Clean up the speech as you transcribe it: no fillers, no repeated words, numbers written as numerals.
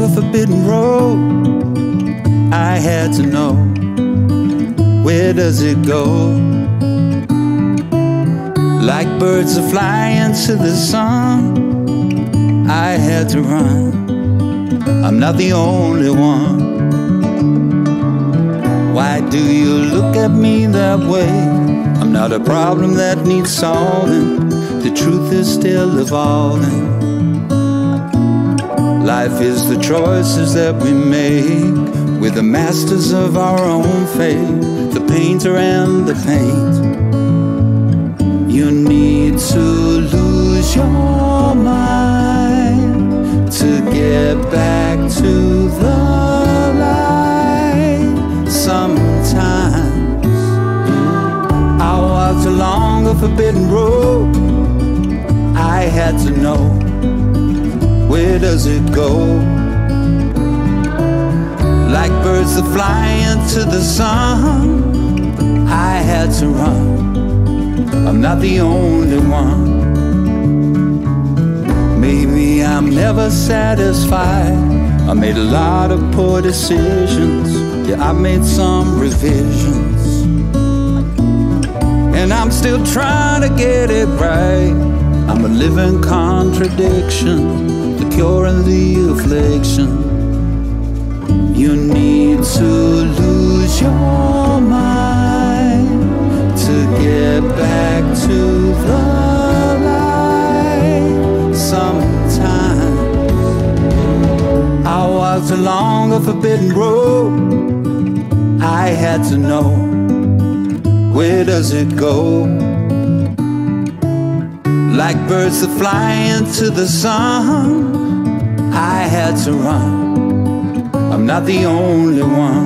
a forbidden road. I had to know, where does it go? Like birds are flying to the sun, I had to run. I'm not the only one. Why do you look at me that way? I'm not a problem that needs solving. The truth is still evolving. Life is the choices that we make. We're the masters of our own fate, the painter and the paint. You need to lose your mind to get back to the light. Sometimes I walked along a forbidden road. I had to know, where does it go? Like birds that fly into the sun, I had to run. I'm not the only one. Maybe I'm never satisfied. I made a lot of poor decisions. Yeah, I made some revisions, and I'm still trying to get it right. I'm a living contradiction, the cure and the affliction. You need to lose your mind to get back to the light. Sometimes I walked along a forbidden road. I had to know, where does it go? Like birds that fly into the sun, I had to run. I'm not the only one.